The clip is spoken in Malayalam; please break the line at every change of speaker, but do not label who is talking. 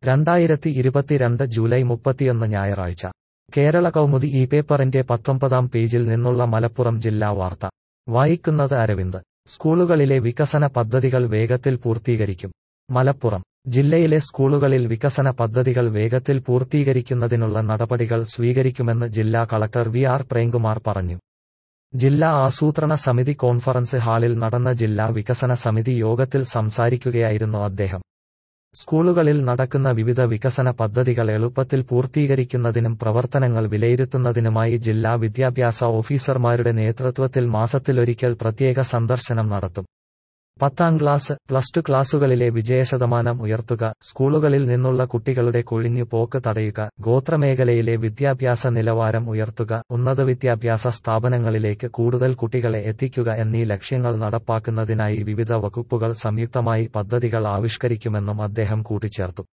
2022 ജൂലൈ 31 ഞായറാഴ്ച കേരള കൗമുദി ഈ പേപ്പറിന്റെ 19-ാം പേജിൽ നിന്നുള്ള മലപ്പുറം ജില്ലാ വാർത്ത വായിക്കുന്നത് അരവിന്ദ്. സ്കൂളുകളിലെ വികസന പദ്ധതികൾ വേഗത്തിൽ പൂർത്തീകരിക്കും. മലപ്പുറം ജില്ലയിലെ സ്കൂളുകളിൽ വികസന പദ്ധതികൾ വേഗത്തിൽ പൂർത്തീകരിക്കുന്നതിനുള്ള നടപടികൾ സ്വീകരിക്കുമെന്ന് ജില്ലാ കളക്ടർ വി.ആർ. പ്രേംകുമാർ പറഞ്ഞു. ജില്ലാ ആസൂത്രണ സമിതി കോൺഫറൻസ് ഹാളിൽ നടന്ന ജില്ലാ വികസന സമിതി യോഗത്തിൽ സംസാരിക്കുകയായിരുന്നു അദ്ദേഹം. സ്കൂളുകളിൽ നടക്കുന്ന വിവിധ വികസന പദ്ധതികൾ എളുപ്പത്തിൽ പൂർത്തീകരിക്കുന്നതിനും പ്രവർത്തനങ്ങൾ വിലയിരുത്തുന്നതിനുമായി ജില്ലാ വിദ്യാഭ്യാസ ഓഫീസർമാരുടെ നേതൃത്വത്തിൽ മാസത്തിലൊരിക്കൽ പ്രത്യേക സന്ദർശനം നടത്തും. 10ാം ക്ലാസ്, പ്ലസ് ടു ക്ലാസുകളിലെ വിജയശതമാനം ഉയർത്തുക, സ്കൂളുകളിൽ നിന്നുള്ള കുട്ടികളുടെ കൊഴിഞ്ഞുപോക്ക് തടയുക, ഗോത്രമേഖലയിലെ വിദ്യാഭ്യാസ നിലവാരം ഉയർത്തുക, ഉന്നത വിദ്യാഭ്യാസ സ്ഥാപനങ്ങളിലേക്ക് കൂടുതൽ കുട്ടികളെ എത്തിക്കുക എന്നീ ലക്ഷ്യങ്ങൾ നടപ്പാക്കുന്നതിനായി വിവിധ വകുപ്പുകൾ സംയുക്തമായി പദ്ധതികൾ ആവിഷ്കരിക്കുമെന്നും അദ്ദേഹം കൂട്ടിച്ചേർത്തു.